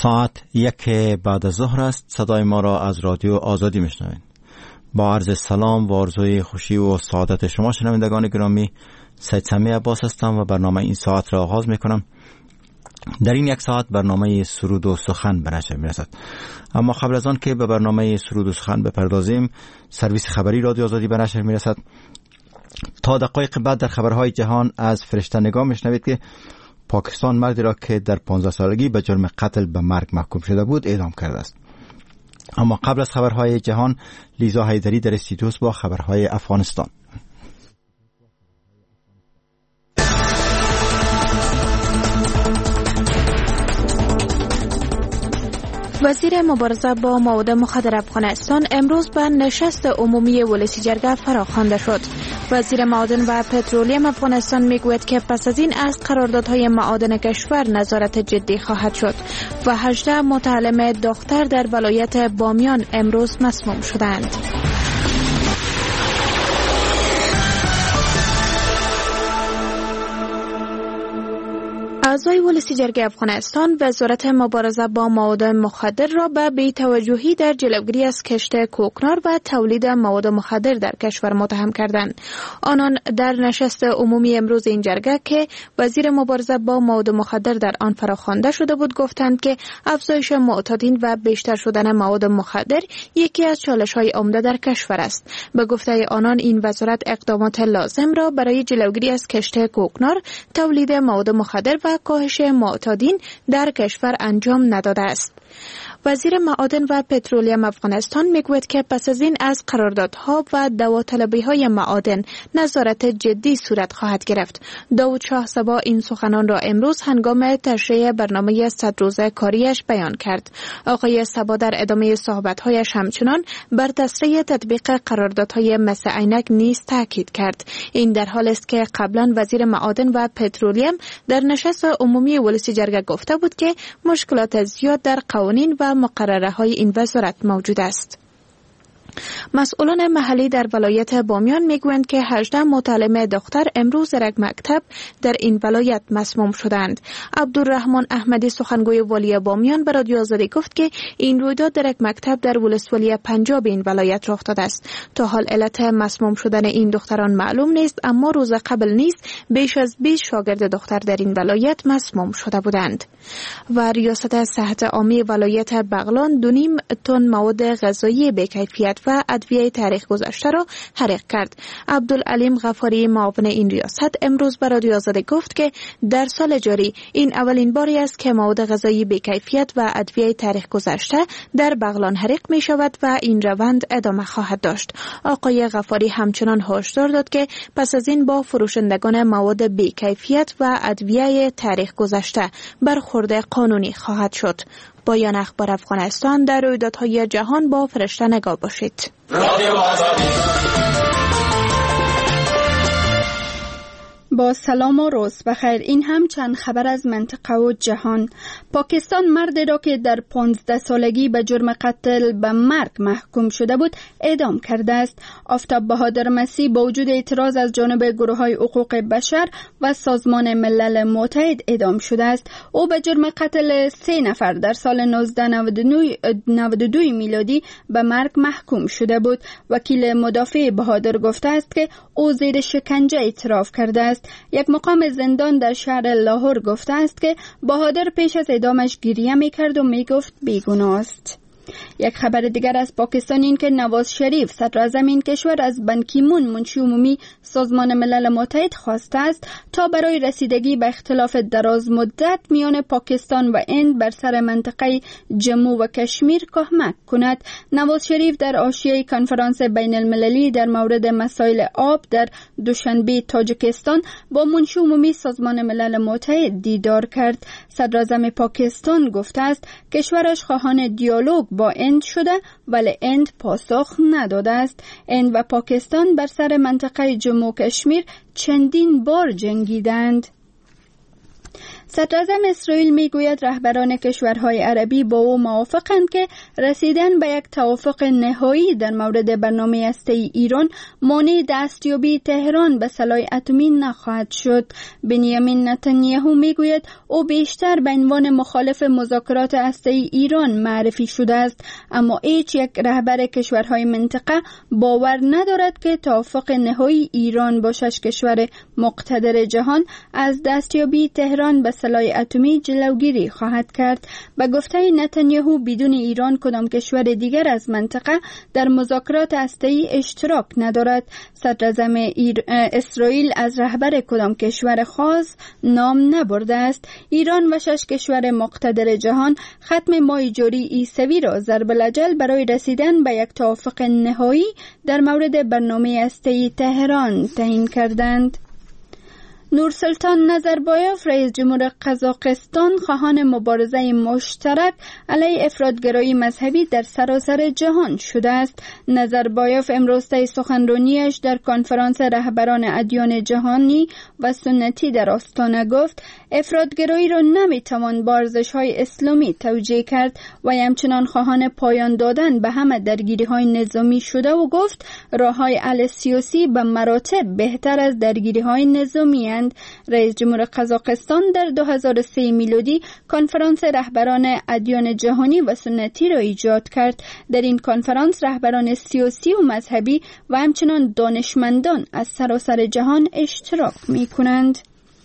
ساعت 1 بعد از ظهر است. صدای ما را از رادیو آزادی میشنوید. با عرض سلام و آرزوی خوشی و سعادت شما شنوندگان گرامی، سید سمی عباس هستم و برنامه این ساعت را آغاز میکنم. در این یک ساعت برنامه سرود و سخن به نشر میرسد. اما قبل از آن که به برنامه سرود و سخن بپردازیم، سرویس خبری رادیو آزادی به نشر میرسد. تا دقایق بعد در خبرهای جهان از فرشته نگاه میشنوید که پاکستان مردی را که در 15 سالگی به جرم قتل به مرگ محکوم شده بود اعدام کرده است. اما قبل از خبرهای جهان، لیزا حیدری در استودیو با خبرهای افغانستان. وزیر مبارزه با مواد مخدر افغانستان امروز به نشست عمومی ولسی جرگه فراخوانده شد. وزیر معادن و پترولیم افغانستان میگوید که پس از این از قراردادهای معادن کشور نظارت جدی خواهد شد و 18 متعلم دختر در ولایت بامیان امروز مسموم شدند. اعضای ولسی جرگه افغانستان وزارت مبارزه با مواد مخدر را به بی‌توجهی در جلوگیری از کشت کوکنار و تولید مواد مخدر در کشور متهم کردند. آنان در نشست عمومی امروز این جرگه که وزیر مبارزه با مواد مخدر در آن فراخوانده شده بود گفتند که افزایش معتادین و بیشتر شدن مواد مخدر یکی از چالش‌های عمده در کشور است. به گفته آنان این وزارت اقدامات لازم را برای جلوگیری از کشت کوکنار، تولید مواد مخدر و کاهش معتادین در کشور انجام نداده است. وزیر معادن و پترولیم افغانستان میگوید که پس از این از قراردادها و داوطلبی‌های معادن نظارت جدی صورت خواهد گرفت. داود شاه صبا این سخنان را امروز هنگام تشریح برنامه 100 روزه کاریش بیان کرد. آقای صبا در ادامه صحبت‌هایش همچنان بر تسریع تطبیق قراردادهای مس عینک نیز تاکید کرد. این در حالی است که قبلا وزیر معادن و پترولیم در نشست عمومی ولسی جرگه گفته بود که مشکلات زیاد در قوانین و مقرره های این وزارت موجود است. مسئولان محلی در ولایت بامیان میگویند که 18 متعلم دختر امروز در یک مکتب در این ولایت مسموم شدند. عبدالرحمن احمدی سخنگوی والی بامیان به رادیو آزادی گفت که این رویداد در یک مکتب در ولسوالی پنجاب این ولایت رخ داده است. تا حال علت مسموم شدن این دختران معلوم نیست، اما روز قبل نیز بیش از 20 شاگرد دختر در این ولایت مسموم شده بودند. و ریاست صحت عامه ولایت بغلان 2.5 تن مواد غذایی بی‌کیفیت و ادویه تاریخ گذشته را حریق کرد. عبدالعلیم غفاری معاون این ریاست امروز به رادیو آزادی گفت که در سال جاری این اولین باری است که مواد غذایی بی‌کیفیت و ادویه تاریخ گذشته در بغلان حریق می شود و این روند ادامه خواهد داشت. آقای غفاری همچنان هشدار داد که پس از این با فروشندگان مواد بی‌کیفیت و ادویه تاریخ گذشته برخورد قانونی خواهد شد. پایان اخبار افغانستان. در رویدادهای جهان با فرشته نگاه باشید. با سلام و روز بخیر. این هم چند خبر از منطقه و جهان. پاکستان مردی را که در 15 سالگی به جرم قتل به مرگ محکوم شده بود اعدام کرده است. آفتاب بهادر مسیح با وجود اعتراض از جانب گروه‌های حقوق بشر و سازمان ملل متحد اعدام شده است. او به جرم قتل 3 نفر در سال 1992 میلادی به مرگ محکوم شده بود. وکیل مدافع بهادر گفته است که او زیر شکنجه اعتراف کرده است. یک مقام زندان در شهر لاهور گفته است که بهادر پیش از اعدامش گریه می‌کرد و می‌گفت بیگناه است. یک خبر دیگر از پاکستان این که نواز شریف صدراعظم این کشور از بان کی مون منشی عمومی سازمان ملل متحد خواسته است تا برای رسیدگی به اختلاف دراز مدت میان پاکستان و هند بر سر منطقه جمو و کشمیر کمک کند. نواز شریف در حاشیه کنفرانس بین المللی در مورد مسائل آب در دوشنبه تاجیکستان با منشی عمومی سازمان ملل متحد دیدار کرد. صدراعظم پاکستان گفته است کشورش خواهان دیالوگ با هند شده ولی هند پاسخ نداده است. هند و پاکستان بر سر منطقه جمو و کشمیر چندین بار جنگیدند. صدراعظم اسرائیل میگوید رهبران کشورهای عربی با او موافقند که رسیدن به یک توافق نهایی در مورد برنامه هسته‌ای ایران مانع دستیابی تهران به سلاح اتمی نخواهد شد. بنیامین نتانیاهو میگوید او بیشتر به عنوان مخالف مذاکرات هسته‌ای ایران معرفی شده است، اما هیچ یک رهبر کشورهای منطقه باور ندارد که توافق نهایی ایران با 6 کشور مقتدر جهان از دستیابی تهران به سلاح اتمی جلوگیری خواهد کرد. به گفته نتانیاهو بدون ایران کدام کشور دیگر از منطقه در مذاکرات هسته‌ای اشتراک ندارد. صدراعظم اسرائیل از رهبر کدام کشور خاص نام نبرده است. ایران و 6 کشور مقتدر جهان ختم ماه جاری عیسوی را ضرب الاجل برای رسیدن به یک توافق نهایی در مورد برنامه هسته‌ای تهران تعیین کردند. نورسلطان نظربایف رئیس جمهور قزاقستان خواهان مبارزه مشترک علیه افراطگرایی مذهبی در سراسر جهان شده است. نظربایف امروز طی سخنرانیش در کنفرانس رهبران ادیان جهانی و سنتی در آستانه گفت افراطگرایی را نمیتوان با ارزش‌های اسلامی توجیه کرد و همچنان خواهان پایان دادن به همه درگیری‌های نظامی شده و گفت راه‌های حل سیاسی به مراتب بهتر از درگیری‌های نظامی اند. رئیس جمهور قزاقستان در 2003 میلادی کنفرانس رهبران ادیان جهانی و سنتی را ایجاد کرد. در این کنفرانس رهبران سیاسی و مذهبی و همچنان دانشمندان از سراسر جهان اشتراک می‌کنند.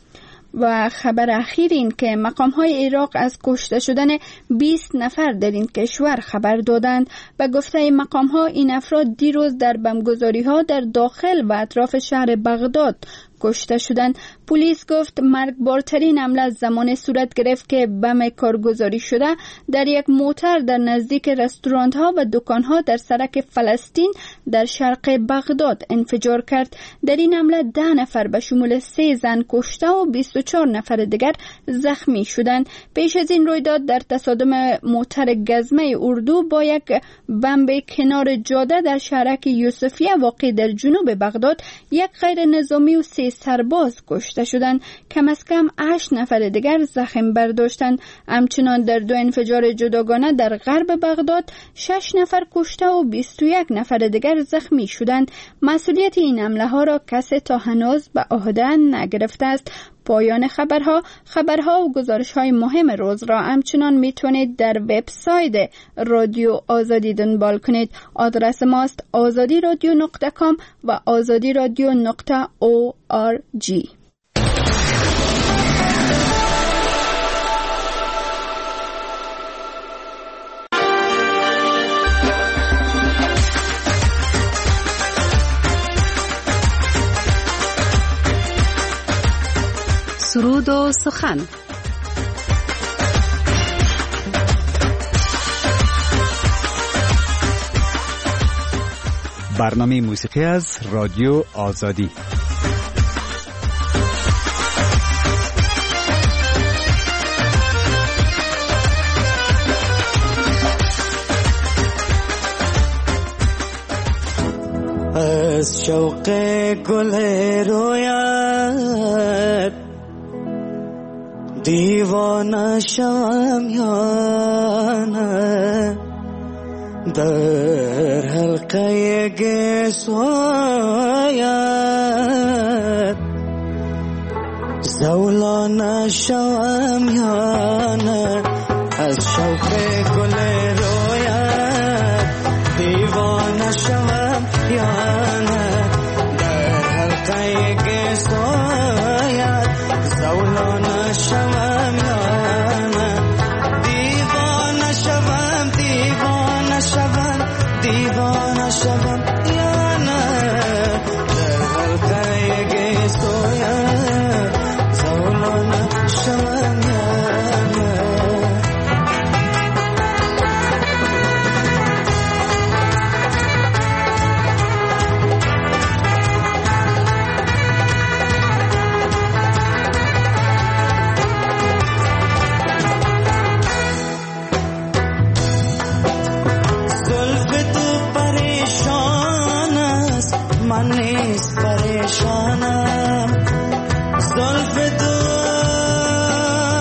و خبر اخیر این که مقام‌های عراق از کشته شدن 20 نفر در این کشور خبر دادند. به گفته مقام‌ها این افراد دیروز در بمبگذاری‌ها در داخل و اطراف شهر بغداد کشته شدند. پلیس گفت مرگبارترین حمله زمان صورت گرفت که بم کارگزاری شده در یک موتر در نزدیک رستوران‌ها و دکان‌ها در سرک فلسطین در شرق بغداد انفجار کرد. در این حمله 10 نفر به شمول 3 زن کشته و 24 نفر دیگر زخمی شدند. پیش از این رویداد در تصادم موتر گزمه اردو با یک بمب کنار جاده در شهرک یوسفیه واقع در جنوب بغداد یک غیر نظامی و 3 سرباز کشته شدند. کم از کم 8 نفر دیگر زخم برداشتند. همچنان در 2 انفجار جداگانه در غرب بغداد 6 نفر کشته و 21 نفر دیگر زخمی شدند. مسئولیت این حمله ها را کسی تا هنوز به عهده نگرفته است. پایان خبرها و گزارش‌های مهم روز را همچنان میتونید در وبسایت رادیو آزادی دنبال کنید. آدرس ماست azadiradio.com و azadiradio.org. سرود و سخن. برنامه موسیقی از رادیو آزادی. از شوق گل رویت دیوانه شوم یا نه، در حلقه گسوایت زولانه شوم یا نه. از شوق گل رویت دیوانه شوم یا نه، در حلقه گسوایت زولانه شوم یا نه. دیوانه شوم دیوانه شوم دیوانه شوم یا نه، در حلقه گسوایت زولانه شوم یا نه. من نیست پریشانم، زلف تو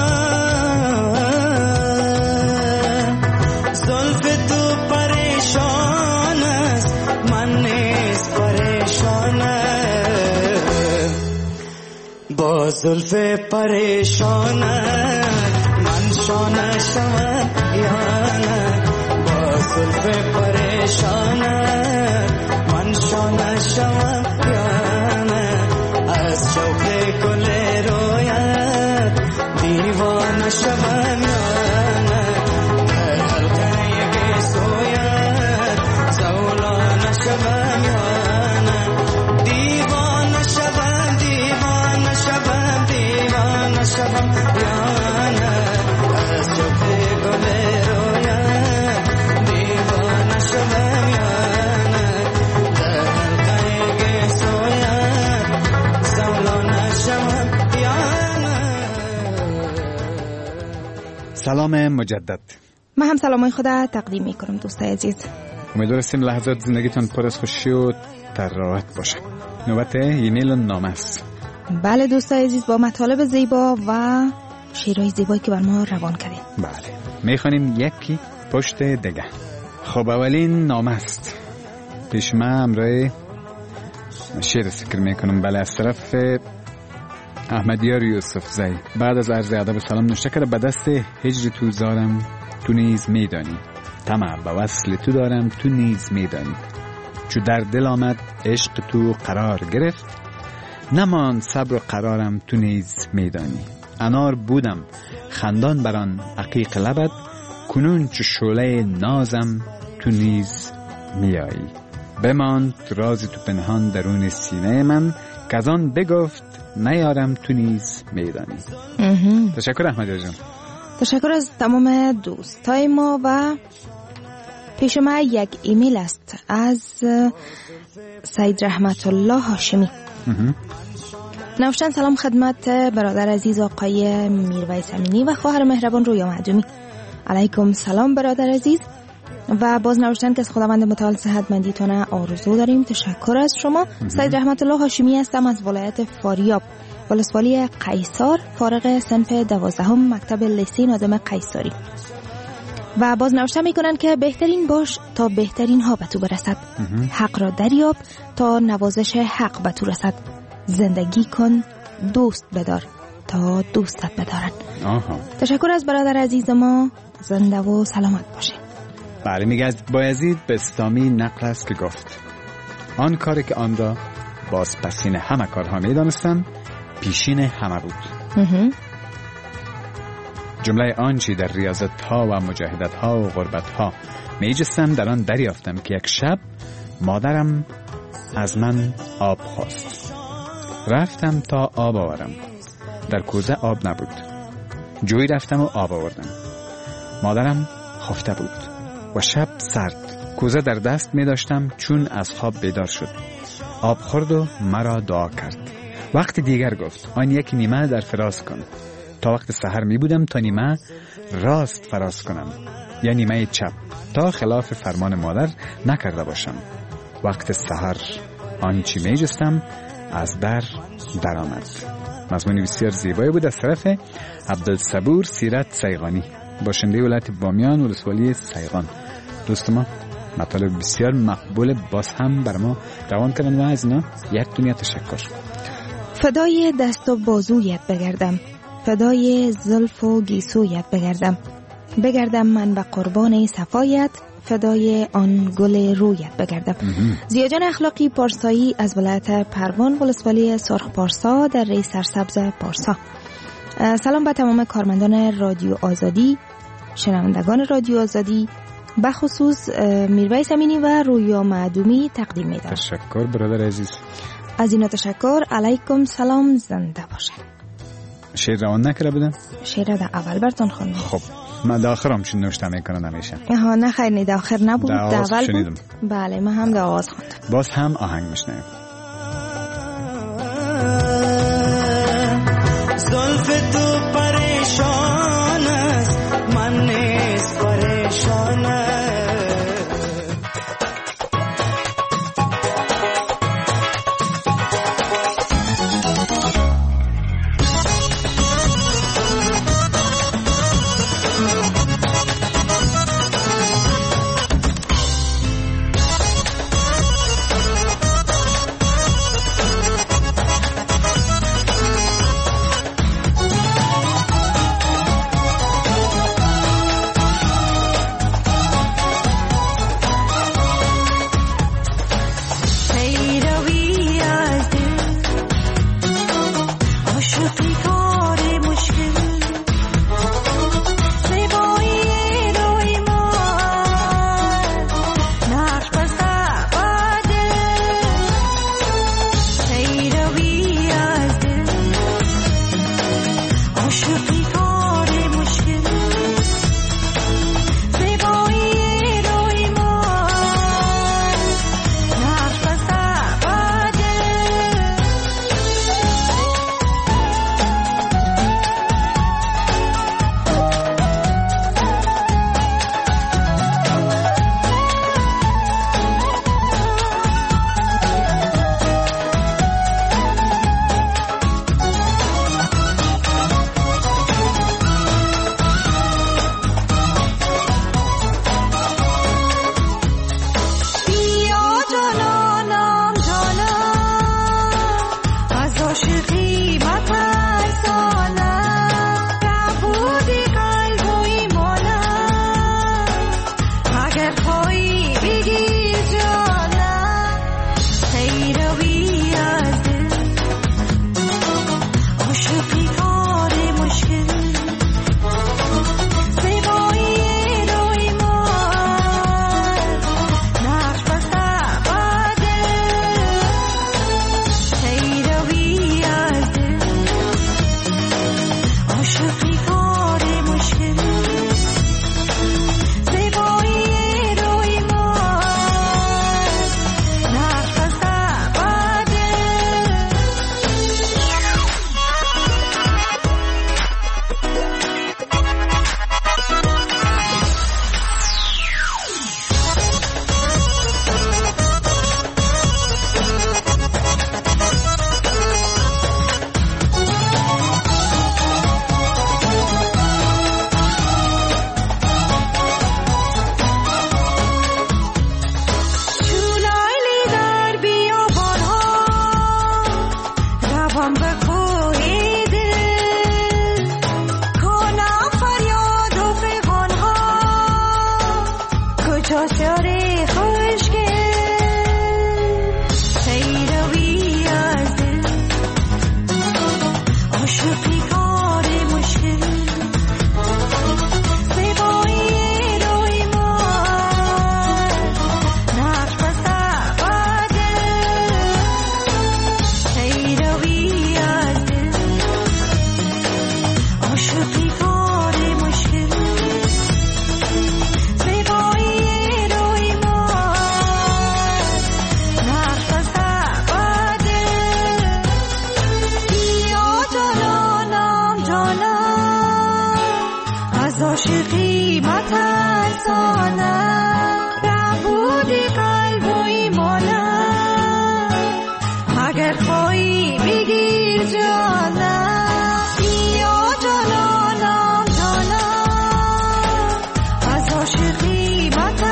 زلف پریشان من شانه شوم یا نه با زلف پریشان من شانه شوم یا نه از شوق گل رویت دیوانه شوم یا نه در حلقه گیسویت زولانه شوم یا نه دیوانه شوم دیوانه شوم دیوانه شوم یا نه از شوق گل رویت دیوانه شوم یا نه در حلقه گیسویت زولانه شوم یا نه. سلام مجدد. من هم سلامای خدا تقدیم میکنم دوستای عزیز. امیدوارم لحظات زندگیتون پر از خوشی و تراوت باشه. نوبت ایمیل و نامه است. بله دوستای عزیز، با مطالب زیبا و شعرهای زیبایی که بر ما روان کردیم. بله میخوانیم یکی پشت دیگه. خب اولین نامه است. پیش من امرای شعر ذکر میکنم. بله از طرف احمدیار یوسف زی. بعد از عرض ادب و سلام نوشته کرده به دست هجر تو زارم تو نیز میدانی، طمع به وصل تو دارم تو نیز میدانی، چو در دل آمد عشق تو قرار گرفت، نمان صبر و قرارم تو نیز میدانی، انار بودم خندان بران عقیق لبت، کنون چو شعله نازم تو نیز میایی، بماند راز تو پنهان درون سینه من، که از آن بگفت نیارم تو نیز میدانی. تشکر احمدی جان. تشکر از تمام دوستای ما. و پیش ما یک ایمیل است از سید رحمت الله هاشمی. نوشتن سلام خدمت برادر عزیز آقای میرویس امینی و خواهر مهربان رویا معدومی. علیکم سلام برادر عزیز. و باز نوشتن که از خداوند متعال صحتمندیتون آرزو داریم. تشکر از شما. سید رحمت الله هاشمی هستم از ولایت فاریاب، ولسوالی قیصر، فارغ صنف 12 مکتب لیسه ناظم قیصری. و باز نوشته میکنن که بهترین باش تا بهترین ها به تو برسد، حق را دریاب تا نوازش حق به تو رسد، زندگی کن دوست بدار تا دوستت بدارن. تشکر از برادر عزیز ما، زنده و سلامت باشه. بله میگه از بایزید بستامی نقل است که گفت آن کاری که آن را باز پسین همه کارها میدانستم پیشین همه بود. جمله آنچه در ریاضت ها و مجاهدت ها و غربت ها میجستم در آن دریافتم که یک شب مادرم از من آب خواست. رفتم تا آب آورم، در کوزه آب نبود. جوی رفتم و آب آوردم. مادرم خفته بود و شب سرد. کوزه در دست می داشتم چون از خواب بیدار شد. آب خورد و مرا دعا کرد. وقت دیگر گفت آن یک نیمه در فراز کن. تا وقت سحر می بودم تا نیمه راست فراز کنم یا نیمه چپ، تا خلاف فرمان مادر نکرده باشم. وقت سحر آنچه می جستم از در آمد. مضمون بسیار زیبایی بود از طرف عبدالصبور سیرت سیغانی، باشنده ولایت بامیان ولسوالی سیغان. دوست ما مطالب بسیار مقبول باز هم بر ما روان کردن و از اینا یک دنیا تشکر. فدای دست و بازویت بگردم، فدای زلف و گیسویت بگردم من به قربان صفایت، فدای آن گل رویت بگردم. زیاجان اخلاقی پارسایی از ولایت پروان ولسوالی سرخ پارسا در ری سرسبز پارسا. سلام به تمام کارمندان رادیو آزادی، شنوندگان رادیو آزادی، به خصوص میرویس امینی و رویا معدومی تقدیم می‌دارم. تشکر برادر عزیز. از اینا تشکر. علیکم سلام، زنده باشن. شعر روان نکرده بودم؟ شعر در اول براتون خوندم. خب من در آخرم چون نوشته میکنم همیشه. نه خیر، نه در آخر نبود، در اول شنیدم. بود. بله من هم در آواز خوندم. باز هم آهنگ میشنویم. زلف تو پریشان است، من نیز پریشان. از عاشقی مترسانم ربودی قلب و ایمانم اگر خواهی بگیر جانم بیا جانانم جانم از عاشقی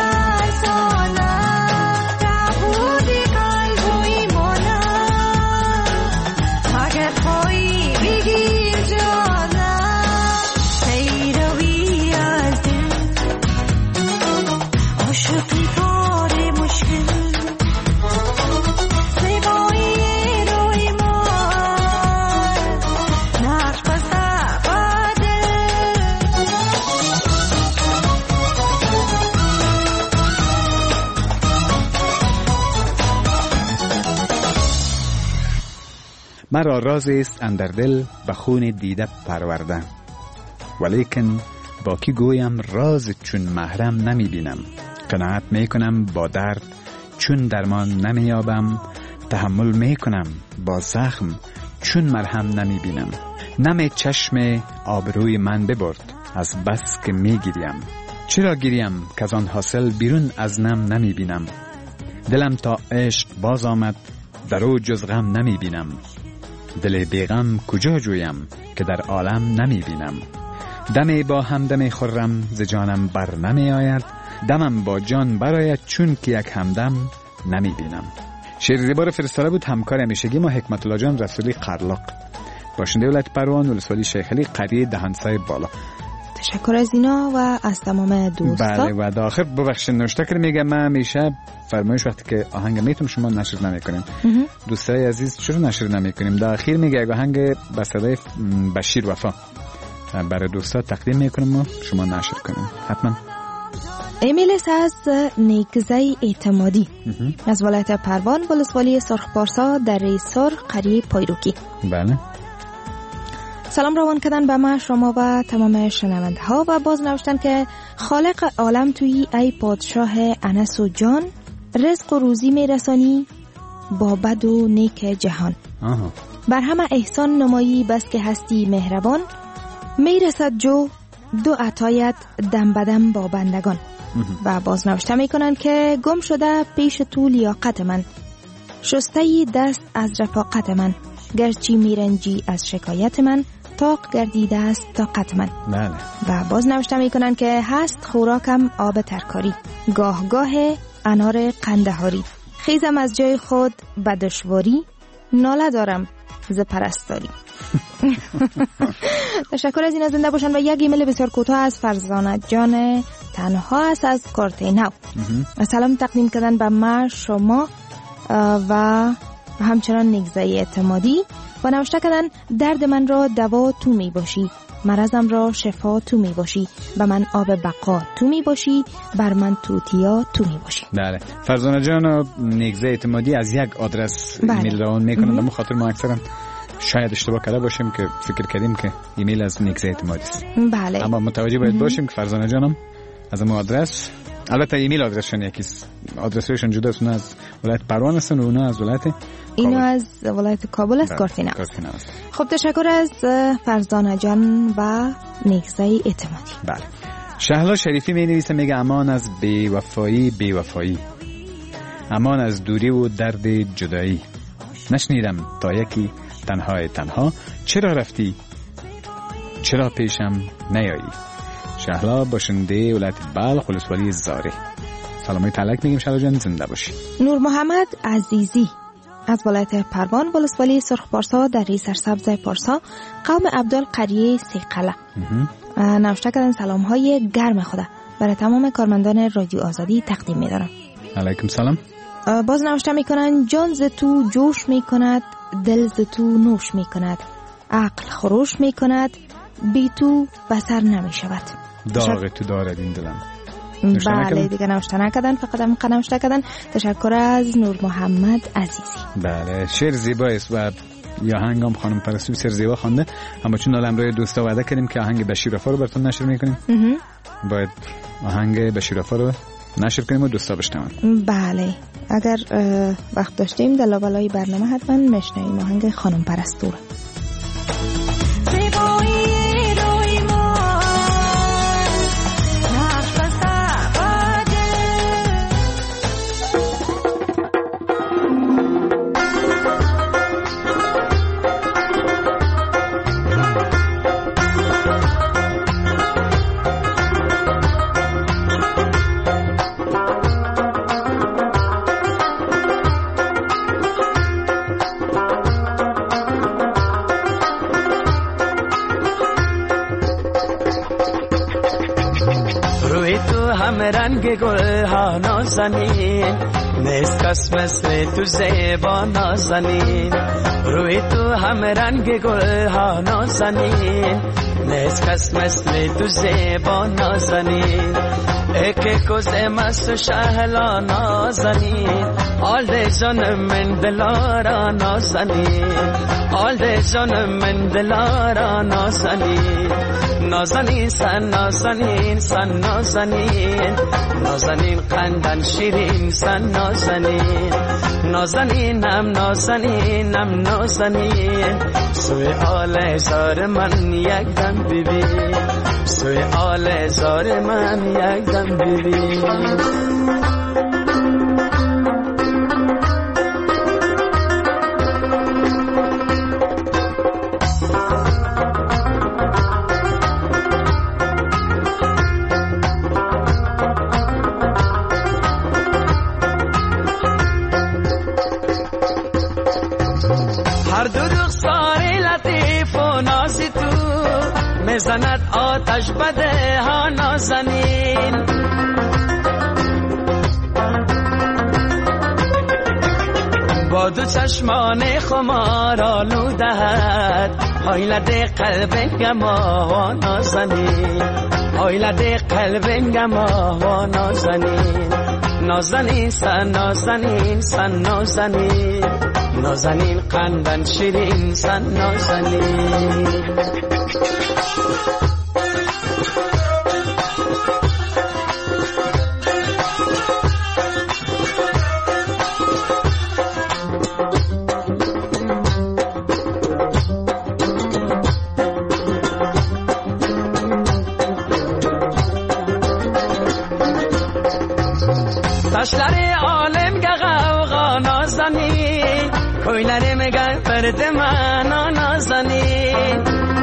مترسانم ربودی قلب و ایمانم اگر خواهی بگیر جانم پیروی از دل عاشقی کار مشکل زیبایی روی من نقش بسته بده مرا رازی است اندر دل به خون دیده پرورده ولیکن با کی گویم راز چون محرم نمی بینم قناعت می کنم با درد چون درمان نمی یابم تحمل می کنم با زخم چون مرهم نمی بینم نم چشم آبروی من ببرد از بس که می گیریم چرا گیریم که از آن حاصل بیرون از نم نمی بینم دلم تا عشق باز آمد در او جز غم نمی بینم دل بیغم کجا جویم که در عالم نمی بینم دمی با همدم خرم ز جانم بر نمی آید دمم با جان برآید چون که یک همدم نمی بینم. شعر زیبا را فرستاده بود همکار همیشگی ما حکمت الله جان رسولی قرلاق باشنده ولایت پروان ولسوالی شیخ علی قریه دهانسای بالا. تشکر از اینا و از تمام دوستا. بله و در آخر ببخشید نوشته کرد میگه من همیشه فرمایش وقتی که آهنگ میتونم شما نشر نمیکنیم دوستای عزیز چرا نشر نمیکنیم در اخیر میگه آهنگ به صدای بشیر وفا برای دوستا تقدیم میکنم و شما نشر کنیم حتما. ایمیلس از نیکزای اعتمادی از ولایت پروان ولسوالی سرخ پارسا در سرخ قریه پایروکی. بله سلام روان کردن به ما شما و تمام شنونده ها و باز نوشتن که خالق عالم توی ای پادشاه انس و جان رزق و روزی میرسانی با بد و نیک جهان بر همه احسان نمایی بس که هستی مهربان میرسد جو دو عطایت دم بدم با بندگان. و باز نوشته میکنن که گم شده پیش تو لیاقت من شسته دست از رفاقت من گرچی میرنجی از شکایت من تاق گردیده است طاقت من. بله. و باز نوشته میکنن که هست خوراکم آب ترکاری گاه گاه انار قندهاری خیزم از جای خود به دشواری ناله دارم ز پرستاری. تشکر از این زنده باشن و یک ایمیل بسیار کوتاه از فرزانه جان تنها است از کارتینو. سلام تقدیم کردن به ما شما و همچنان نیکزای اعتمادی و نوشته کردن درد من را دوا تو می باشی مرضم را شفا تو می باشی به من آب بقا تو می باشی بر من توتیا تو می باشی. بله فرزانه جان و نیکزای اعتمادی از یک آدرس ایمیل روان میکنن به خاطر ما اکثرا شاید اشتباه کرده باشیم که فکر کردیم که ایمیل از نیکزای اعتمادی است. بله اما متوجه باید باشیم که فرزانه جانم از ما آدرس البته ایمیل آدرسشون یکیست آدرسشون جداست اونا از ولایت پروان هستن و اونا از ولایت اینو از ولایت کابل است کارتینو. خب تشکر از فرزانه جان و نیکزای اعتمادی. بله شهلا شریفی می نویسه میگه امان از بی وفایی امان از دوری و درد جدایی نشنیدم تا یکی تنها چرا رفتی چرا پیشم نیایی. شهلا باشنده ولایت بلخ ولسوالی زاره. سلامای تلک میگیم شهلا جان زنده باشی. نور محمد عزیزی از ولایت پروان ولسوالی سرخ پارسا در سرسبز پارسا قوم عبدال قریه سیقله نوشته کردن سلام های گرم خدا برای تمام کارمندان رادیو آزادی تقدیم می‌دارم. علیکم سلام. باز نوشته میکنن جان ز تو جوش میکند دل ز تو نوش میکند عقل خروش میکند بی تو بسر نمیشود. داغ تو دارد این دلم. بله دیگه نوشته نکردن فقط هم نوشته کردن. تشکر از نور محمد عزیزی. بله شعر زیبایست و یا آهنگم خانم پرستو بسیار زیبا خوانده اما چون الان برای دوستا وعده کردیم که آهنگ بشیر وفا رو براتون نشر میکنیم باید آهنگ بشیر وفا رو نشر کنیم و دوستا بشنون. بله اگر وقت داشتیم در لابلای برنامه حتما میشنویم آهنگ خانم پرستو رو. روی تو هم رنگ گل ها نازنین، نیست کس مثل تو زیبا نازنین. روی تو هم رنگ گل ها نازنین، نیست کس مثل تو زیبا نازنین. ایک کوزه مست شهلا نازنین، آل ده جان من دلارا نازنین، آل ده جان من دلارا نازنین. نازنین سن نازنین سن نازنین، نازنین قندن شیرین سن نازنین. نازنینم نازنینم نازنین، سوی آل زار من یک دم ببین، سوی آل زار من یک دم ببین. زند آتش بده ها نازنین، با دو چشمان خمار آلو دهد، حیلت قلب گما نازنین، حیلت قلب گما نازنین. نازنین سن نازنین سن نازنین، نازنین قندن شیرین سن نازنین. تشلر عالم غوغا نازنین، کویلر مگه برد من نازنین.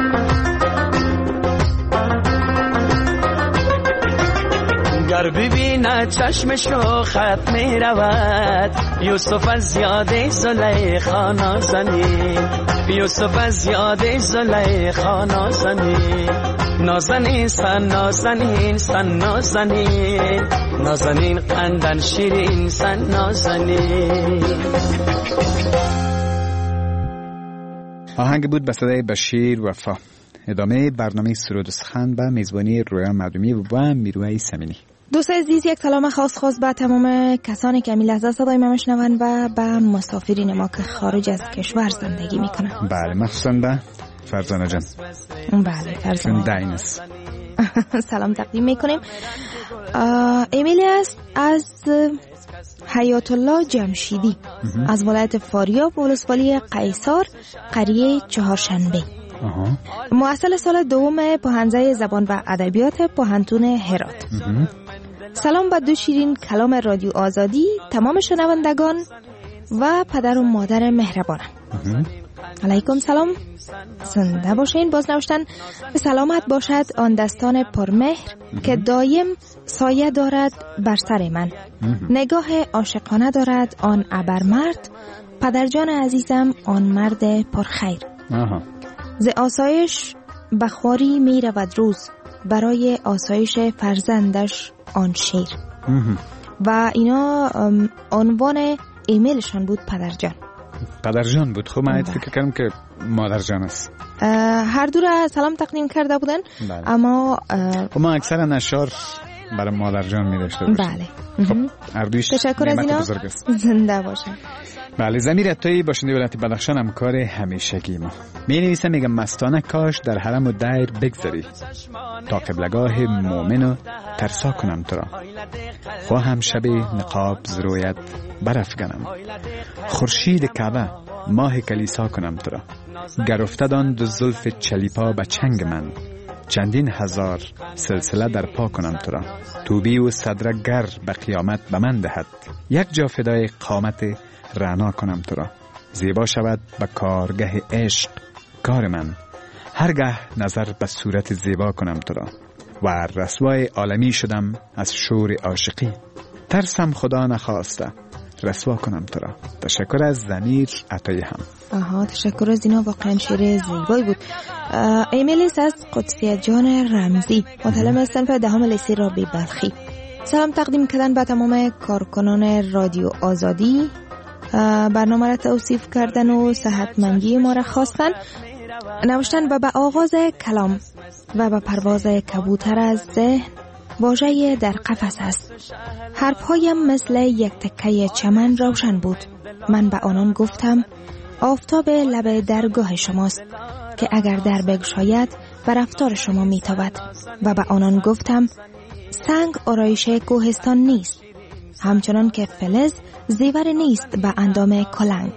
گر ببیند چشمشو خط می رود، یوسف از یاد زلیخا نازنین، یوسف از یاد زلیخا نازنین. نازنین سن نازنین سن نازنین، نازنین قندن شیرین سن نازنین. آهنگ بود به صدای بشیر وفا. ادامه برنامه سرود و سخن و میزبانی رویا مردمی و میروه سمینی. دوست عزیز، یک سلام خاص به تمام کسانی که می لحظه صدای ما میشنوند و به مسافرین ما که خارج از کشور زندگی میکنن. بله، مخصوصا به فرزانه جان. بله، فرزانه داینس سلام تقدیم میکنیم. ایمیلی است از حیات الله جمشیدی از ولایت فاریاب، ولسوالی قیصار، قریه چهارشنبه. مؤسسه سال دوم پوهنځی زبان و ادبیات پوهنتون هرات. سلام به دو شیرین کلام رادیو آزادی، تمام شنوندگان و پدر و مادر مهربانم. علیکم سلام، زنده باشین. باز نوشتن به سلامت باشد آن دستان پرمهر که دایم سایه دارد بر سر من، نگاه عاشقانه دارد آن ابرمرد، پدرجان عزیزم آن مرد پرخیر. ز آسایش بخواری می رود روز، برای آسایش فرزندش آن شیر. و اینا عنوان ایمیلشان بود پدرجان. پدرجان بود. خب من فکر کردم که مادرجان است. هر دو را سلام تقدیم کرده بودن. بله. اما ما اکثرا اشعار برای مادرجان می داشته باشیم. بله. خب هر دویش تشکر از اینا. زنده باشن. بله، زمیر عطایی باشنده ولایت بدخشان همکار همیشگی ما می نویسه، میگم مستانه کاش در حرم و دیر بگذری، تا قبلگاه مومن و ترسا کنم تو را. خواهم شب نقاب زرویت برافکنم، خورشید کعبه ماه کلیسا کنم تو را. گر افتدان دو زلف چلیپا به چنگ من، چندین هزار سلسله در پا کنم تو را. توبی و صدره گر به قیامت به من دهد، یک جا فدای قامت رعنا کنم تو را. زیبا شود به کارگه عشق کار من، هرگاه نظر به صورت زیبا کنم تو را. و رسوای عالمی شدم از شور عاشقی، ترسم خدا نخواسته رسوا کنم تو را. تشکر از ضمیر عطایی هم. تشکر از اینا، واقعا شعر زیبایی بود. ایمیل است از قدسیه جان رمزی، مطلب از صنف دهم لیسه رابعه بلخی. سلام تقدیم کردن به تمام کارکنان رادیو آزادی. برنامه را توصیف کردن و صحتمندی ما را خواستن، نوشتن و به آغاز کلام و به پرواز کبوتر از ذهن واژه در قفس است. حرفهایم مثل یک تکه چمن روشن بود. من به آنان گفتم آفتاب لب درگاه شماست که اگر در بگشاید و رفتار شما میتابد. و به آنان گفتم سنگ آرایش کوهستان نیست، همچنان که فلز زیور نیست به اندام کلنگ.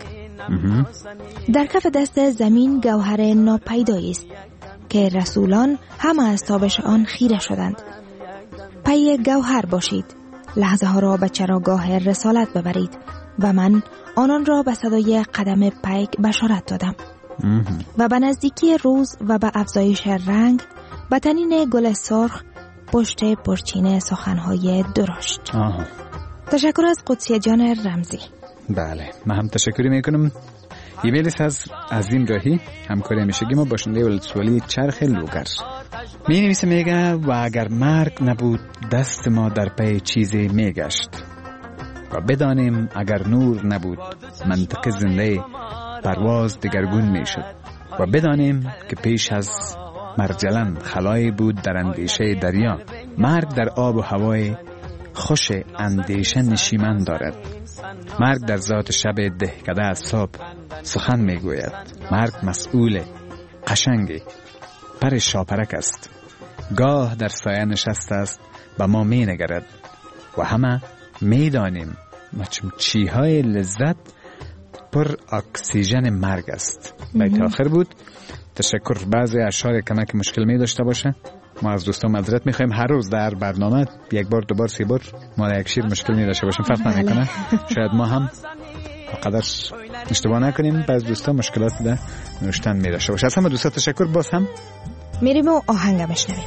در کف دست زمین گوهر ناپیدایی است که رسولان همه از تابش آن خیره شدند. پی گوهر باشید، لحظه ها را به چراگاه رسالت ببرید. و من آنان را به صدای قدم پیک بشارت دادم. و به نزدیکی روز و به افزایش رنگ به تنین گل سرخ پشت پرچین سخنهای درشت. تشکر از قدسیه جان رمزی. بله، من هم تشکری میکنم. ایمیل از عظیم راهی، همکار همیشگی ما، باشنده ولسوالی چرخ لوگر. می نویسه، میگه و اگر مرگ نبود دست ما در پی چیزی میگشت و بدانیم اگر نور نبود منطق زنده پرواز دگرگون میشد و بدانیم که پیش از مرجلن خلایی بود در اندیشه دریا. مرگ در آب و هوای خوش اندیشه نشیمن دارد. مرگ در ذات شب دهکده از صبح سخن میگوید. مرگ مسئول قشنگی پر شاپرک است، گاه در سایه نشسته است به ما می نگرد و همه می دانیم چیهای لذت پر اکسیژن مرگ است. بیت آخر بود. تشکر. بعضی اشعار کمک مشکل می داشته باشه، ما از دوستان معذرت میخوایم. هر روز در برنامه یک بار، دو بار، سه بار ما در یک شیر مشکل می داشته باشیم، فرق نمیکنه. شاید ما هم قدر اشتباه نکنیم، بعض دوستان مشکلات در نوشتن می داشته باشه. از همه دوستان تشکر. باز هم میریم و آهنگ بشنویم.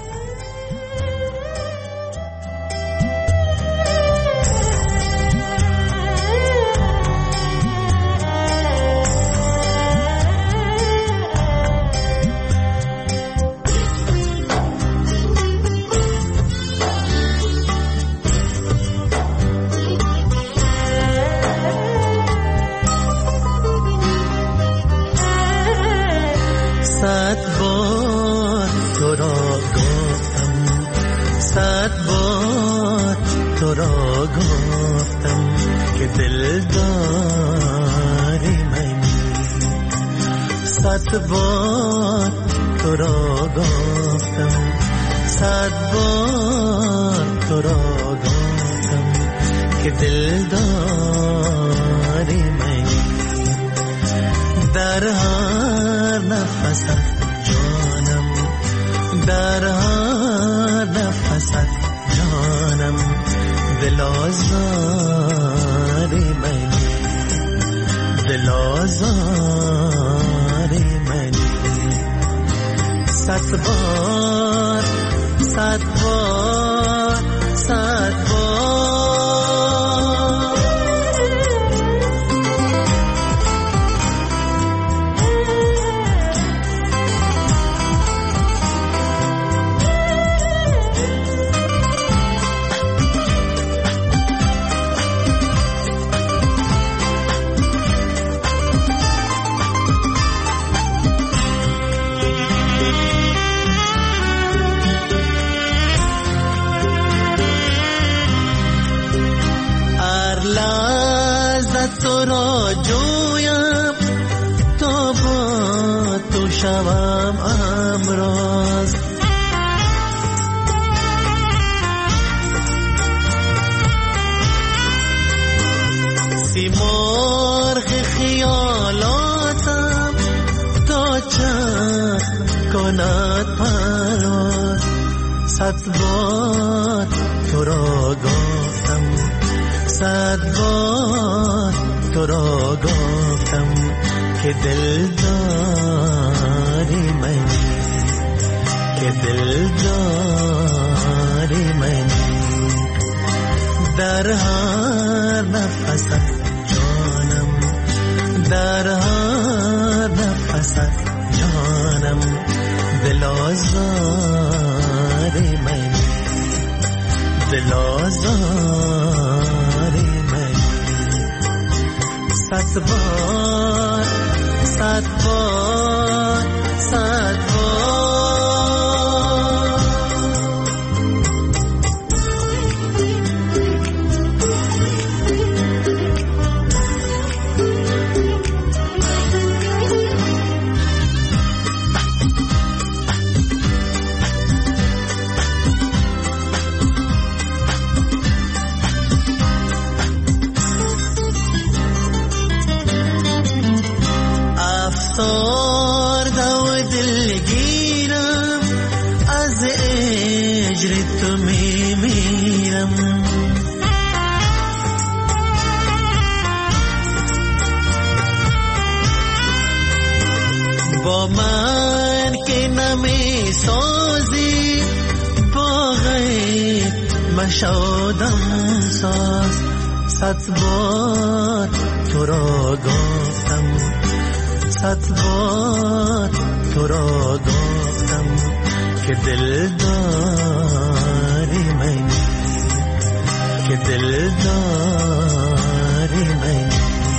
بار تو را گفتم، صد بار تو را گفتم که دلداری منی. در هر نفست جانم، در هر نفست جانم، دل آزاری منی، دل آزاری منی. صد بار، صد بار، صد بار. تو را جویم تا با تو شوم امراض. سیمرغ خیالاتم تا چه کند پرواز. صد بار تو را گفتم، صد بار تو را گفتم که دلداری منی، که دلداری منی. در هر نفست نفس از جانم دل آزار من دل آزار من صد بار صد بار صد بار افسرده و دلگیرم از اجر تو میمیرم با من که نمی سازی با غیر مشادم ساز صد بار تو را گفتم صد بار تو را گفتم که دل داری من که دل داری من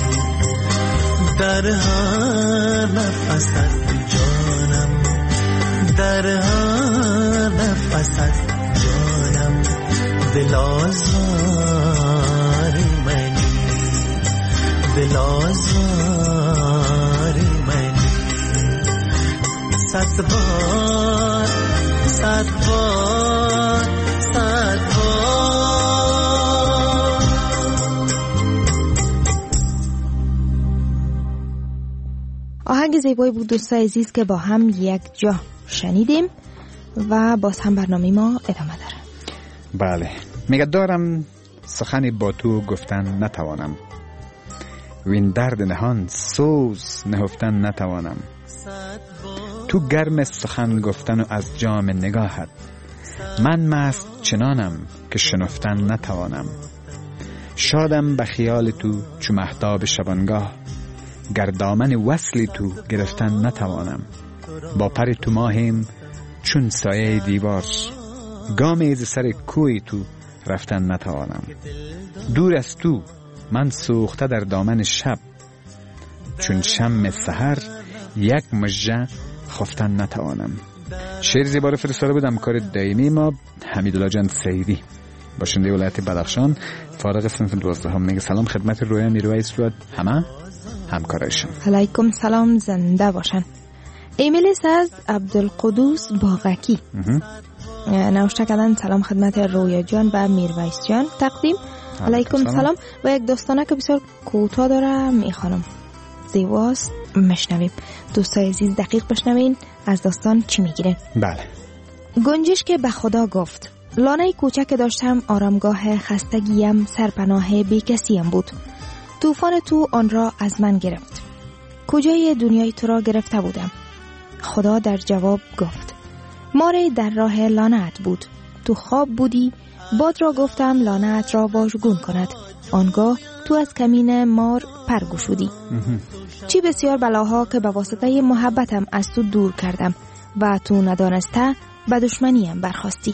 در هر نفس از جانم در هر نفس از جانم دل آزاری من دل آزاری من صد بار صد بار صد بار. آهنگ زیبایی بود دوستای عزیز که با هم یک جا شنیدیم و باز هم برنامه ما ادامه داره. بله میگه دارم سخنی با تو گفتن نتوانم وین درد نهان سوز نهفتن نتوانم تو گرم سخن گفتن و از جام نگاهت من مست چنانم که شنفتن نتوانم شادم به خیال تو چو مهتاب شبانگاه گردامن وصل تو گرفتن نتوانم با پر تو ماهم چون سایه دیوار گامی ز سر کوی تو رفتن نتوانم دور از تو من سوخته در دامن شب چون شم سحر یک مژه خفتن نتوانم. شعر زیبا رو فرستاده بودم کار دائمی ما حمیدالله جان سیدی باشنده ولایت بدخشان فارغ صنف 12 میگه سلام خدمت رویا میرویس رو همه همکارایشان. علیکم سلام زنده باشن. ایمیلس از عبدالقدوس باغکی نوشته کردن سلام خدمت رویا جان و میرویس جان تقدیم. علیکم سلام و یک داستانه که بسیار کوتاه داره میخوانم زیباست مشنویم. دوستای عزیز دقیق بشنوین از داستان چی میگیره. بله. گنجش که به خدا گفت لانه کوچک داشتم آرامگاه خستگیم سرپناه بیکسیم بود طوفان تو آن را از من گرفت کجای دنیای تو را گرفته بودم. خدا در جواب گفت مار در راه لانه‌ات بود تو خواب بودی باد را گفتم لانه‌ات را واژگون کند آنگاه تو از کمین مار پر گشودی. چی بسیار بلاها که به واسطه محبتم از تو دور کردم و تو ندانسته به دشمنیم برخاستی.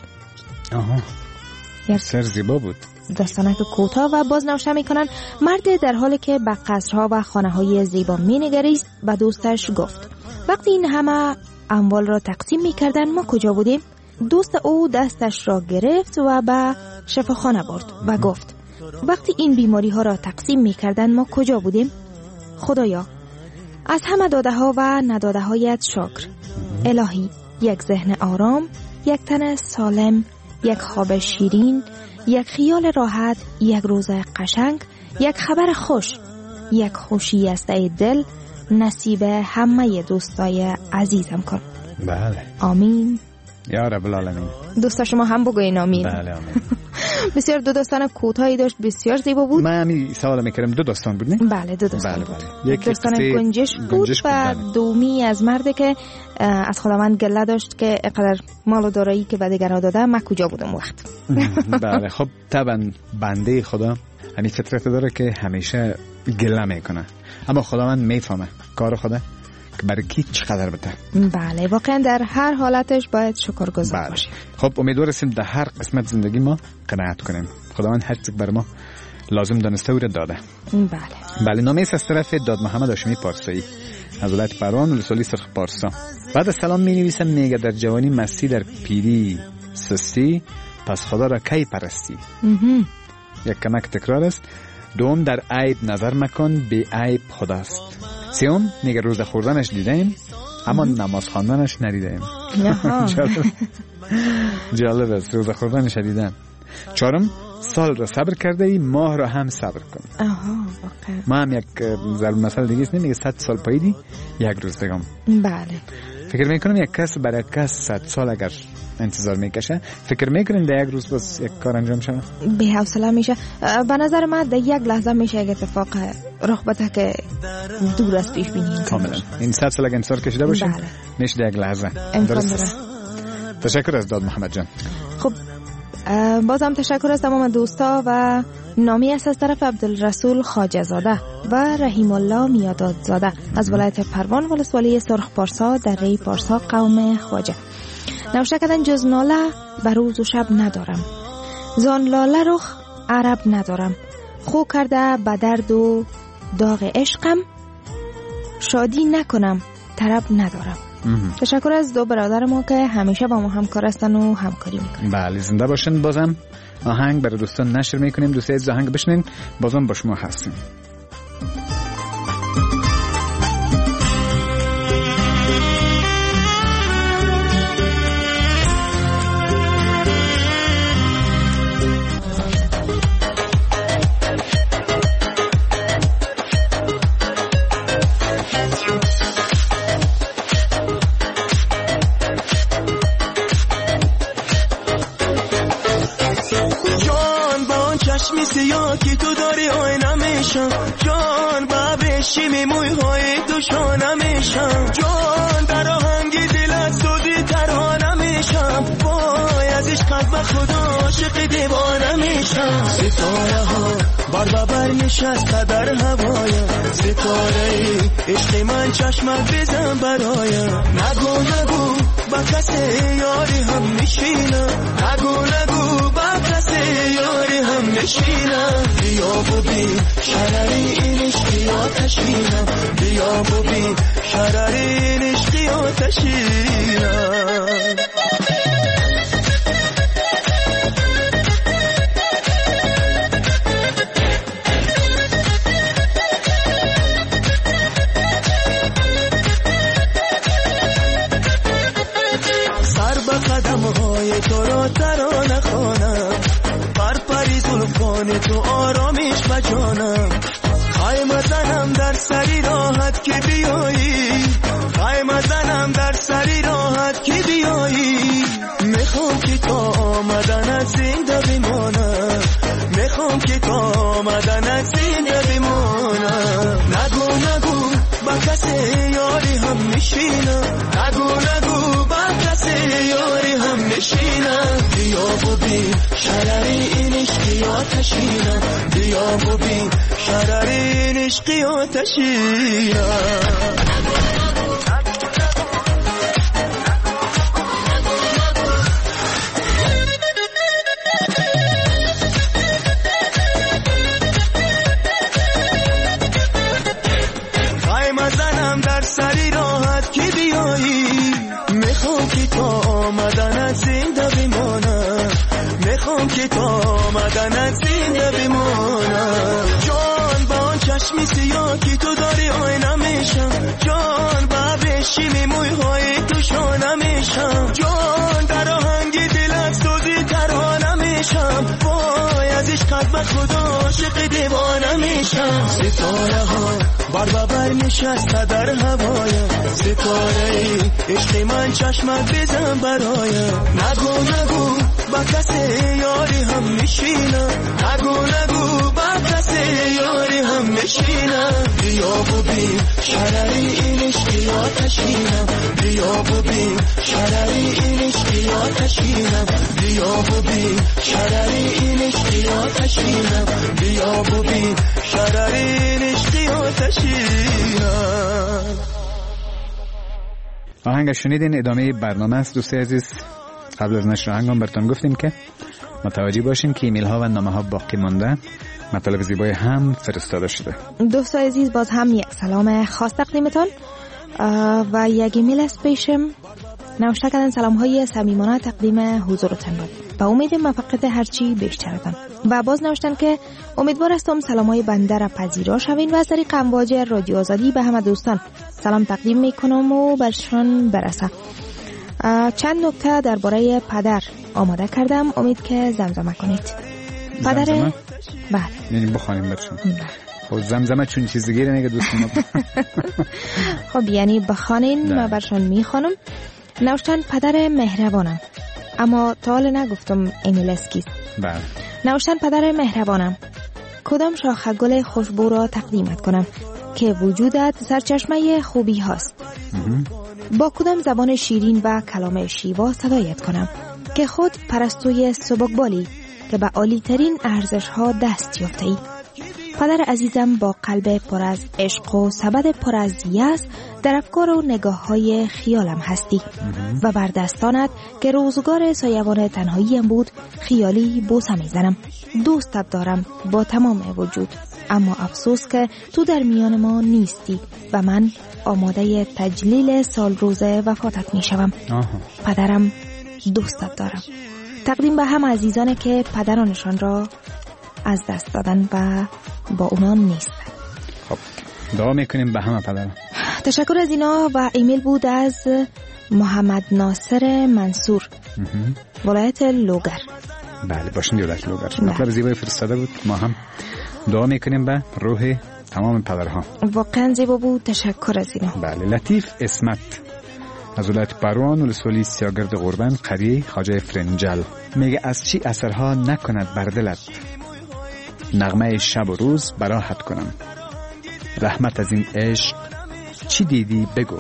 سر زیبا بود. داستانه که کوتاه و باز نوشته میکنن مرد در حالی که به قصرها و خانه های زیبا می نگریست به دوستش گفت وقتی این همه اموال را تقسیم میکردن ما کجا بودیم؟ دوست او دستش را گرفت و به شفاخانه برد و گفت وقتی این بیماری ها را تقسیم میکردن ما کجا بودیم؟ خدایا از همه داده ها و نداده هایت شکر. الهی یک ذهن آرام، یک تن سالم، یک خواب شیرین، یک خیال راحت، یک روز قشنگ، یک خبر خوش، یک خوشی از دل نصیب همه دوستای عزیزم کن. بله. آمین یا رب العالمین. دوستا شما هم بگوین آمین. بله آمین. بسیار دو داستان کوتاهی داشت بسیار زیبا بود. من همین سوال میکردم دو داستان بود نه؟ بله دو داستان بود. یک داستان گنجش بود و دومی از مرده که از خداوند گله داشت که اقدر مال و دارایی که به دیگرها داده من کجا بودم وقت. بله خب طبعا بنده خدا همین فطرت داره که همیشه گله میکنه اما خداوند میفهمه کار خدا که برای کی چقدر بده. بله، واقعا در هر حالتش باید شکرگزار باشیم. خب امیدوارم در هر قسمت زندگی ما قناعت کنیم. خداوند هر چیز بر ما لازم دانسته و داده. بله، نامه است از طرف داد محمد هاشمی پارسایی از ولایت پروان ولسوالی سرخ پارسا. بعد از سلام می نویسم، میگه در جوانی مستی، در پیری سستی، پس خدا را کی پرستی. یک کمک تکرار است. دوم، در عیب نظر مکن، بی عیب خداست. سوم، میگه روزه خوردنش دیدیم اما نماز خواندنش ندیدیم. جالب است، روزه خوردنش دیدن. چهارم، سال را صبر کرده ای، ماه را هم صبر کن. واقعا ما هم یک ضرب مثل دیگه است، میگه 100 سال پاییدی یک روز بگم. بله، فکر میکنم یک کس برای کس 100 سال اگر انتظار میکشه، فکر میکنین در یک روز بس یک کار انجام شود؟ بی حوصله میشه. به نظر من در یک لحظه میشه یک اتفاق رخ بده که دور از پیش بینی. کاملا. این 100 سال اگر انتظار کشیده باشیم میشه در یک لحظه. درست. تشکر از داد محمد جان. خب بازم تشکر از تمام دوستا و نامی است از طرف عبدالرسول خواجه زاده و رحیم الله میاداد زاده از ولایت پروان ولسوالی سرخ پارسا در ری پارسا قوم خواجه. نوشته کردن جز ناله بر روز و شب ندارم، زان لاله رخ عرب ندارم، خو کرده به درد و داغ عشقم، شادی نکنم طرب ندارم. تشکر از دو برادر ما که همیشه با ما همکار هستن و همکاری میکنن. بله، زنده باشن. بازم آهنگ برای دوستان نشر میکنیم، دوستی از آهنگ بشنین، بازم با شما هستیم. سیاه که تو داری آینه میشم، جان با بشیمی موی های تو شانه میشم، جان در آهنگی دلت سودی ترانه میشم، وای از عشقت به خدا عاشق دیوانه میشم. ستاره ها بر بر نشسته در هوایم، ستاره ای عشق من چشمت بزن برایم، نگو نگو با کسی یاری هم میشینم، نگو نگو با کسی یاری هم میشینم، بیا ببین شرری این عشقی آتشینم، بیا ببین شرری این عشقی آتشینم. قدم‌های تو را ترانه خوانم، پری زلفان تو آرامش بجانم، خیمه زنم در سری راحت که بیایی، خیمه زنم در سری راحت که بیایی، میخوام که تا آمدنت زنده بمانم، میخوام که تا آمدنت زنده بمانم، نگو نگو با کسی یاری هم میشینم، نگو نگو با کسی یاری هم میشینم، بیا ببین شرری این عشقی آتشینم، بیا ببین شرری این عشقی آتشینم. سری راحت که بیایی، میخوام که تا آمدنت زنده بمانم، میخوام که تا آمدنت زنده بمانم، جان با آن چشمی سیاه که تو داری آینه میشم، جان با بشیمی موی های تو شانه میشم، جان در آهنگی دلت سوزی ترانه میشم، وای از عشقت به خدا عاشق دیوانه میشم. ستاره ها بر بر نشسته در هوایم، ستاره ای عشق من چشمت بزن برایم، نگو نگو با کسی یاری هم میشینم، نگو نگو با کسی یاری هم میشینم، بیا ببین شرری این عشقی آتشینم، بیا ببین شرری این عشقی آتشینم، بیا ببین شرری این عشقی آتشینم، بیا ببین شرری این عشقی آتشینم. آهنگ شنیدین، ادامه برنامه است. دوستای عزیز، قبل از نشر آهنگام براتون گفتیم که متوجه باشین که ایمیل ها و نامه ها باقی مانده، مطالب زیبای هم فرستاده شده. دوستای عزیز، باز هم یک سلام خاص تقدیمتان و یک ایمیل از پیشم. نوشته کردن سلام های صمیمانه تقدیم حضورتان بود و امید موفقیت هرچی بیشترتان. و باز نوشتن که امیدوار هستم سلام های بنده را پذیرا شوین و از طریق امواج رادیو آزادی به همه دوستان سلام تقدیم میکنم و برشان برسه. چند نکته درباره پدر آماده کردم، امید که زمزمه کنید. پدر زمزمه؟ بله. یعنی بخوانیم برشان. خب زمزمه چون چیز دیگه نگه دوستان. خب یعنی بخوانین، من برشان میخوانم. نوشتن پدر مهربانم، اما تا حالا نگفتم ایمیل اسکیست. بله. نوشتن پدر مهربانم، کدام شاخه گل خوشبو را تقدیمت کنم که وجودت سرچشمه خوبی هاست؟ با کدام زبان شیرین و کلام شیوا صدایت کنم که خود پرستوی سبکبالی که به عالی ترین ارزش ها دست یافته ای؟ پدر عزیزم، با قلب پر از عشق و سبد پر از یأس در افکار و نگاه های خیالم هستی و بر دستانت که روزگار سایبان تنهاییم بود خیالی بوسه میزنم. دوستت دارم با تمام وجود، اما افسوس که تو در میان ما نیستی و من آماده تجلیل سال روز وفاتت میشوم. پدرم، دوستت دارم. تقدیم به هم عزیزانی که پدرانشان را از دست دادن و با اونا نیست. خب دعا میکنیم به همه پدران. تشکر از اینا. و ایمیل بود از محمد ناصر منصور، ولایت لوگر. بله، باشین ولایت لوگر. مطلب زیبای فرستاده بود. ما هم دعا میکنیم به روح تمام پدرها. واقعا زیبا بود. تشکر از اینا. بله. لطیف اسمت از ولایت پروان، ولسوالی سیاگرد قربان، قریه خواجه فرنجل، میگه از چی اثرها نکند بر دلت، نغمه شب و روز براحت کنم. رحمت از این عشق چی دیدی بگو،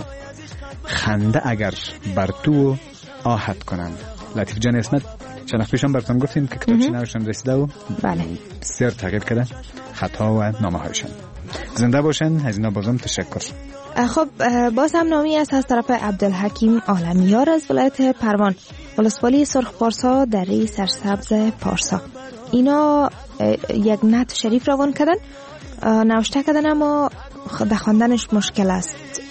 خنده اگر بر تو آهت کنم. لطیف جان اسمت، چند وقت پیشم براتون گفتیم که کتابچه نوشتن رسیده و بله بسیار تغییر کرده خطا و نامه هایشان. زنده باشن. از اینا بازم تشکر. خب باز هم نامی است از طرف عبدالحکیم عالمیار از ولایت پروان، ولسوالی سرخ پارسا، دره سرسبز پارسا. اینا یک نعت شریف روان کردن، نوشته کردن، اما در خواندنش مشکل است،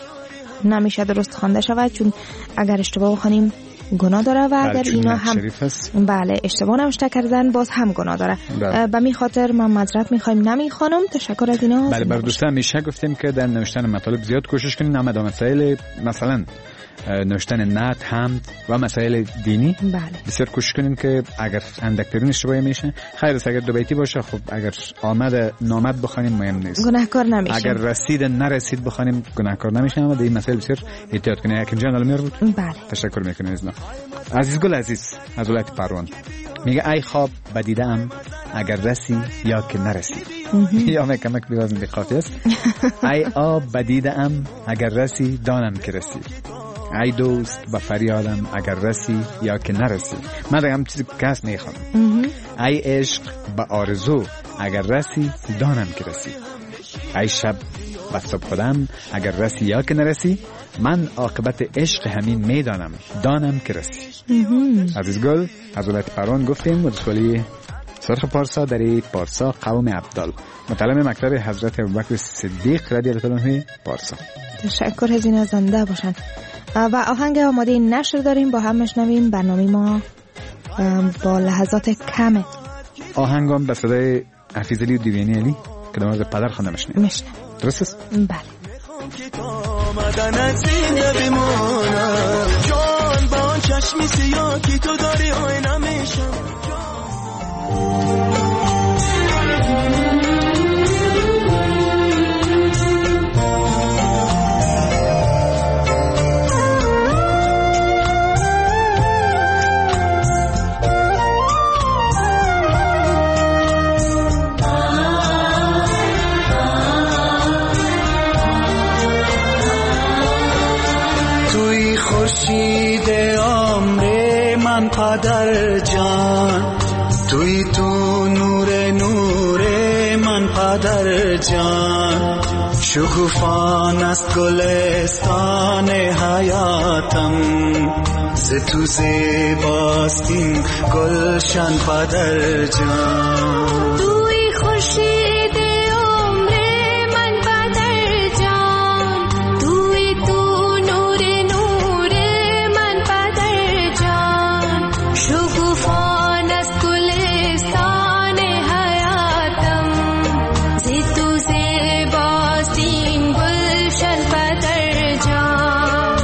نمیشه درست خوانده شود چون اگر اشتباه بخونیم گناه داره و اگر اینا هم بله اشتباه نوشته کردن باز هم گناه داره. به می خاطر من معذرت میخوایم نمیخوانم. تشکر از اینا. بله، بر دوستان میشه گفتیم که در نوشتن مطالب زیاد کوشش کنین، نمد مسائل مثلا نوشتن نعت، حمد و مسائل دینی بله بسیار کوشش کنین که اگر اندکترین اشتباهی میشه خیر است. اگر دو بیتی باشه خب، اگر آمد نامد بخونیم مهم نیست، گناهکار نمیشه. اگر رسید نرسید بخونیم گناهکار نمیشه. اما در این مسائل بسیار احتیاط کنین. یکم جان علمیار بود. بله تشکر میکنیم از عزیز گل عزیز از ولایت پروان، میگه ای خواب بدیدم اگر رسی یا که نرسی. یا کمک بیوازن به قافیه است. ای آب بدیدم اگر رسی دانم که رسی، ای دوست با فریادم اگر رسی یا که نرسی. من دیگه هم چیزی کس میخوام. ای عشق با آرزو اگر رسی دانم که رسی، ای شب با صبح خودم اگر رسی یا که نرسی، من عاقبت عشق همین میدانم دانم که رسی. عزیز گل از ولایت پروان گفتیم، ولسوالی سرخ پارسا، دره پارسا، قوم عبدال، متعلم مکتب حضرت ابوبکر صدیق رضی الله عنه پارسا. تشکر از این. زنده باشن. و آهنگ آماده نشر داریم، با هم میشنویم. برنامه ما با لحظات کمه. آهنگم به صدای حفیظ علی و دیوانی علی که در مورد پدر خونده میشنویم. درست است؟ بله. آمدن از این بمونم جان با آن چشمی سیاه که تو داری آینه میشم. خورشید عمر من پدر جان، توی تو نور من پدر جان، شکوفان است گلستان حیاتم، ز تو زیباست این گلشن پدر جان. توی خورشید عمر من پدر جان، توی تو نور من پدر جان. شکوفان است گلستان حیاتم، ز تو زیباست این گلشن پدر جان.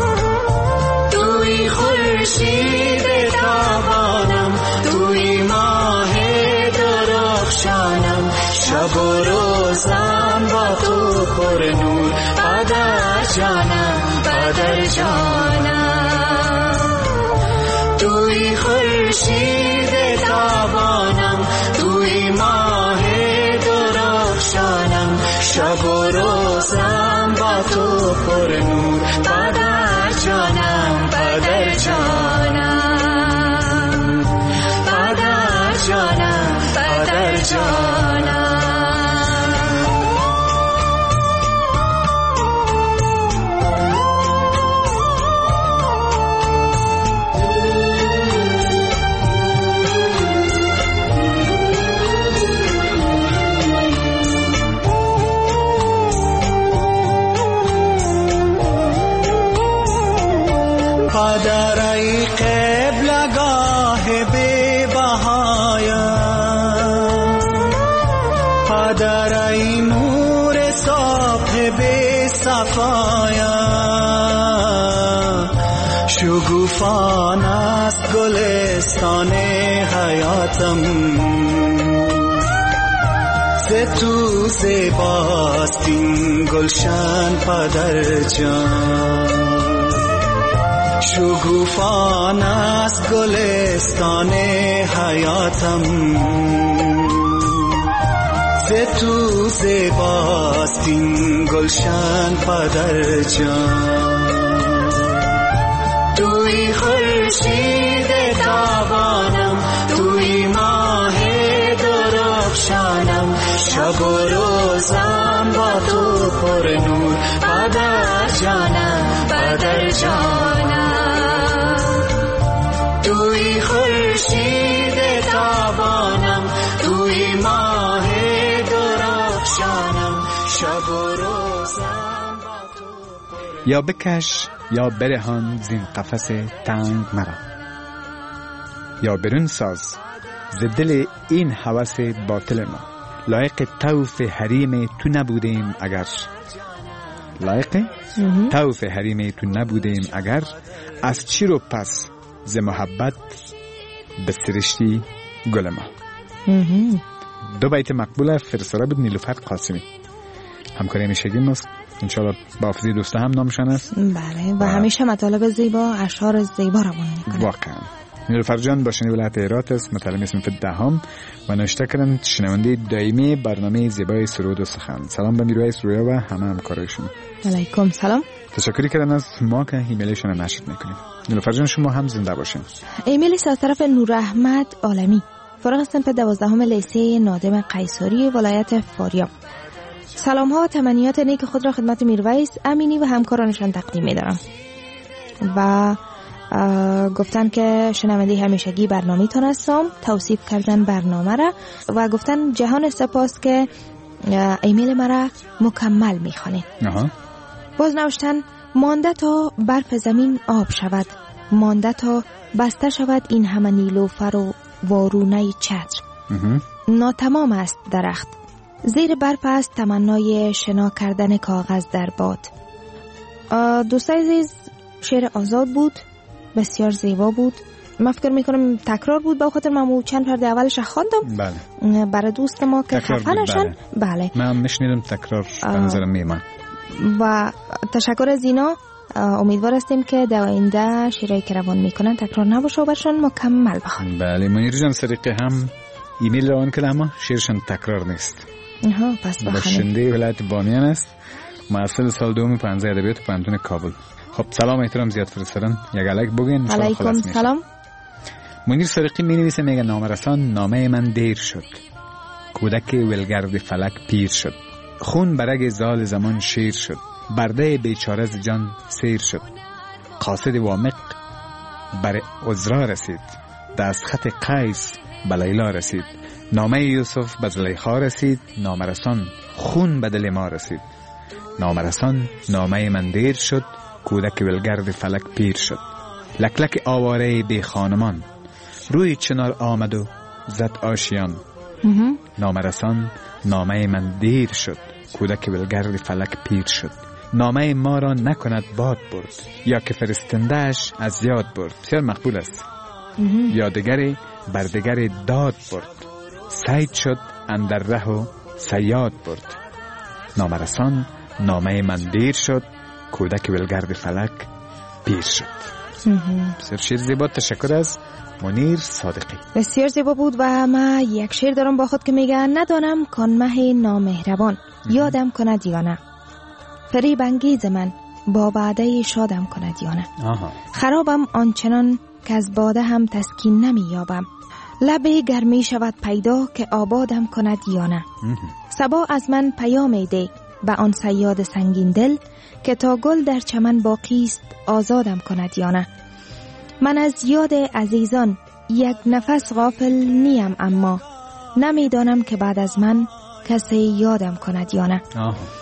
توی خورشید تابانم، توی ماه درخشانم، شب و روزم با تو پر نور پدر جانم، پدر جانم. توی خورشید تابانم، توی ماه درخشانم، شب و روزم با تو پر نور پدر جانم، پدر جانم، پدر جانم، پدر جانم. پدر ای قبلگاه بی بهایم، پدر ای نور صبح بی صفایم. شکوفان است گلستان حیاتم، ز تو زیباست این گلشن پدر جان. شکوفان است گلستان حیاتم، ز تو زیباست این گلشن پدر جان. توی خورشید تابانم، توی ماه درخشانم، شب و روزم با تو پر نور پدر جانم، پدر جانم. توی خورشید تابانم، توی ماه درخشانم، شب و روزم با تو پر. یا بکش یا برهان زین قفس تنگ مرا، یا برون ساز ز دل این هوس باطل ما. لایق طوف حریم تو نبودیم اگر، لایق طوف حریم تو نبودیم اگر، از چی رو پس ز محبت بسرشتی گل ما. دو بیت مقبول فرساره بود نیلوفر قاسمی، همکاری همیشگی ماست. انشاءالله با حافظی دوسته هم نامشان است. بله و همیشه مطالب زیبا، اشعار زیبا روان میکنه. واقعا نیلوفر جان باشنی ولایت هرات است، متعلم اسم دهم و نوشته کردن شنونده دائمی برنامه زیبای سرود و سخن. سلام به میرویس رویا و همه همکارایشون. علیکم سلام. تشکری کردن از ما که ایمیلشون رو نشر میکنیم. نیلوفر جان شما هم زنده باشین. ایمیل از طرف نور احمد عالمی، فارغ سنف 12 لیسه نادم قیصری ولایت فاریاب. سلام ها و تمنیات نیک خود را خدمت میرویس امینی و همکارانشان تقدیم می‌دارم و گفتن که شنونده همیشگی برنامه تان هستم، توصیف کردن برنامه را و گفتن جهان سپاس که ایمیل مرا مکمل میخوانید. باز نوشتن مانده تا برف زمین آب شود، مانده تا بسته شود این همه نیلوفر و وارونه چتر. ناتمام است درخت، زیر برف است تمنای شنا کردن کاغذ در باد. دوستای عزیز، شعر آزاد بود، بسیار زیبا بود. من فکر میکنم تکرار بود، با خاطر من چند پرده اولش خواندم. بله. برای دوست ما که خفه نشن. بله. من میشنیدم تکرار به نظرم میمان. و تشکر از اینا. امیدوار هستیم که در آینده شعرهایی که روان میکنن تکرار نباشه و برشان مکمل بخوان. بله. منیر جان سریقه هم ایمیل روان کرده اما شعرشان تکرار نیست. پس بخوانید. باشنده ولایت بامیان است، محصل سال دوم پانزه ادبیات پانتون کابل. خب سلام احترام زیاد فرستادن، یک الک بگین. علیکم سلام. منیر سرقی می نویسه، میگه نامرسان نامه من دیر شد، کودک ولگرد فلک پیر شد. خون برگ زال زمان شیر شد، برده بیچاره ز جان سیر شد. قاصد وامق بر عذرا رسید، دستخط قیس به لیلا رسید. نامه یوسف به زلیخا رسید، نامرسان خون به دل ما رسید. نامرسان نامه من دیر شد، کودک ولگرد فلک پیر شد. لکلک آواره بی خانمان، روی چنار آمد و زد آشیان. نامرسان نامه من دیر شد، کودک ولگرد فلک پیر شد. نامه ما را نکند باد برد، یا که فرستندهش از یاد برد. بسیار مقبول است. یادگری بردگری داد برد، سید شد اندر ره و سیاد برد. نامرسان نامه من دیر شد، کودک ولگرد فلک پیر شد. بسیار شعر زیبا. تشکر از منیر صادقی. بسیار زیبا بود. و من یک شعر دارم با خود که میگه ندانم کان مه نامهربان یادم کند یا نه، فریب انگیز من با بعده شادم کند یا نه. خرابم آنچنان که از باده هم تسکین نمی یابم، لبه گرمی شود پیدا که آبادم کند یا نه. صبا از من پیام ده به آن صیاد سنگین دل، که تا گل در چمن باقیست آزادم کند یا نه. من از یاد عزیزان یک نفس غافل نیم، اما نمیدانم که بعد از من کسی یادم کند یا نه.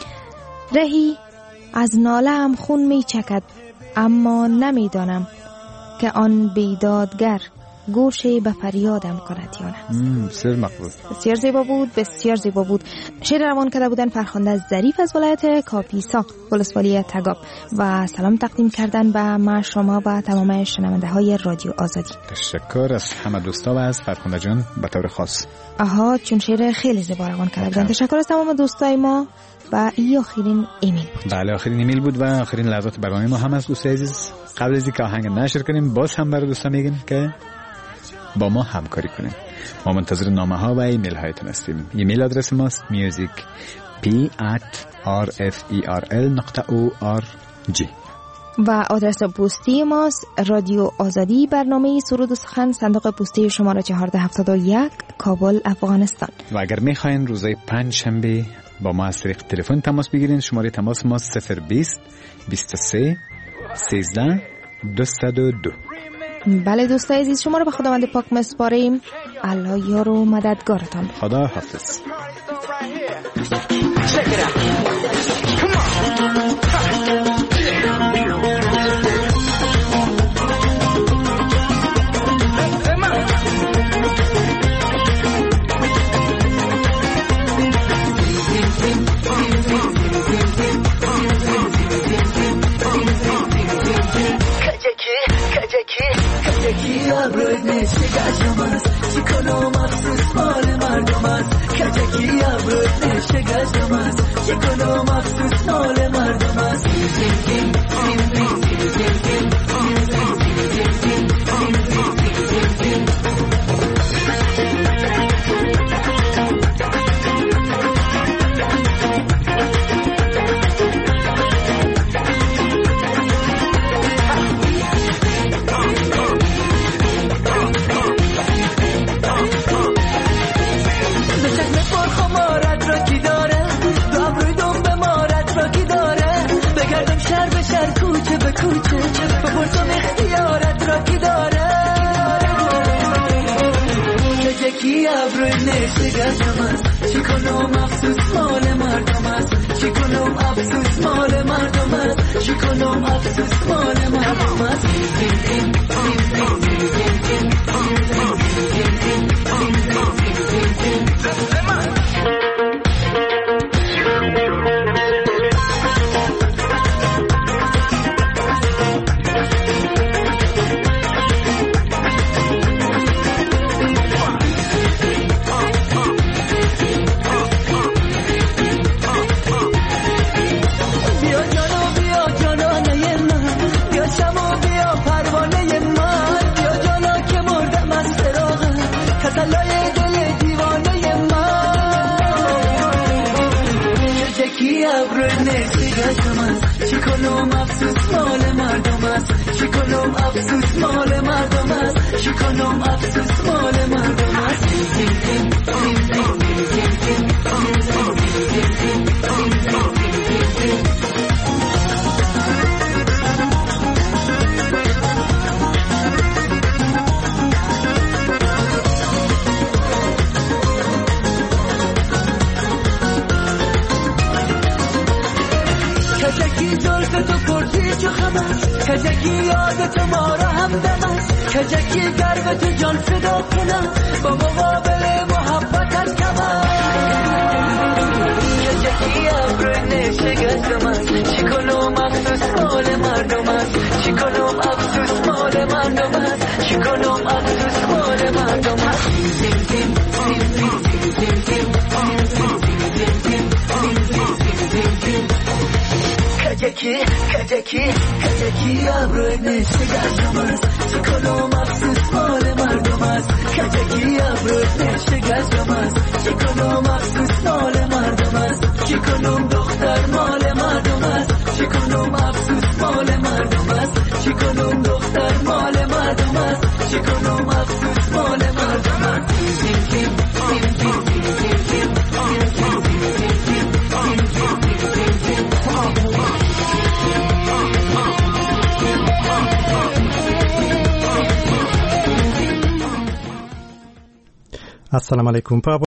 رهی از ناله هم خون می چکد، اما نمیدانم که آن بیدادگر گوشی به فریادم کند یا نه. بسیار مقبول. بسیار زیبا بود. بسیار زیبا بود. شعر روان کرده بودن فرخنده ظریف از ولایت کاپیسا ولسوالی تگاب و سلام تقدیم کردن به ما شما و تمام شنونده های رادیو آزادی. تشکر از همه دوستا و از فرخنده جان به طور خاص. چون شعر خیلی زیبا روان کرده بودن. تشکر از تمام دوستای ما. و این آخرین ایمیل بود. بله آخرین ایمیل بود و آخرین لحظات برنامه ما هم از دوستای عزیز. قبل از اینکه آهنگ نشر کنیم باز هم برای دوستا میگیم که با ما همکاری کنیم. ما منتظر نامه ها و ایمیل هایتون هستیم. ایمیل آدرس ماست music@rferl.org و آدرس پستی ماست رادیو آزادی، برنامه سرود و سخن، صندوق پستی شماره 1471 کابل افغانستان. و اگر میخواین روزای پنجشنبه با ما از طریق تلفن تماس بگیرین، شماره تماس ما 020 23 13 202. بله دوستای عزیز، شما رو به خداوند پاک میسپاریم. الله یار و مددگارتان. خدا حافظ. کجکی ابروی نشه گشم است، چی کنم افسوس مال مردم است. کجکی ابروی نشه گشم است، چی کنم افسوس مال مردم است. بپرسم اختیارت را کی داره. کجکی ابروی نشته گشم است، چی کنم افسوس مال مردم است. چی کنم افسوس مال مردم است. چی کنم افسوس مال مردم است. چی کنم افسوس مال مردم است. چی کنم افسوس مال مردم است. چی کنم افسوس مال مردم است. کجکی یاد تو ما را همدم است کجکی گر به تو جان فدا کنم با مقابل محبتت کم کجکی ابر نشگردم است چی کنم افسوس مال مردم است چی کنم افسوس مال مردم است چی کنم افسوس مال مردم است کجکی ابر نشگردم است چی کنم افسوس مال مردم است کجکی ابر نشگردم است چی کنم افسوس مال مردم است چی کنم دختر مال مردم است چی کنم افسوس مال مردم است چی کنم دختر مال مردم است چی کنم افسوس مال مردم است Assalamu alaikum.